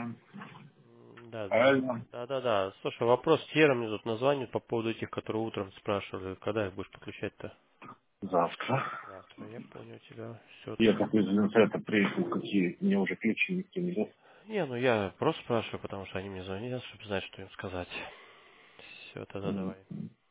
Да, да. Правильно? Да. Слушай, вопрос Тера мне тут названивает по поводу этих, которые утром спрашивали, когда их будешь подключать-то? Завтра. Завтра, я понял тебя. Все Я тогда. как из интернета приехал, какие мне уже ключи никто не даст. Не, ну я просто спрашиваю, потому что они мне звонят, чтобы знать, что им сказать. Все, тогда М. давай.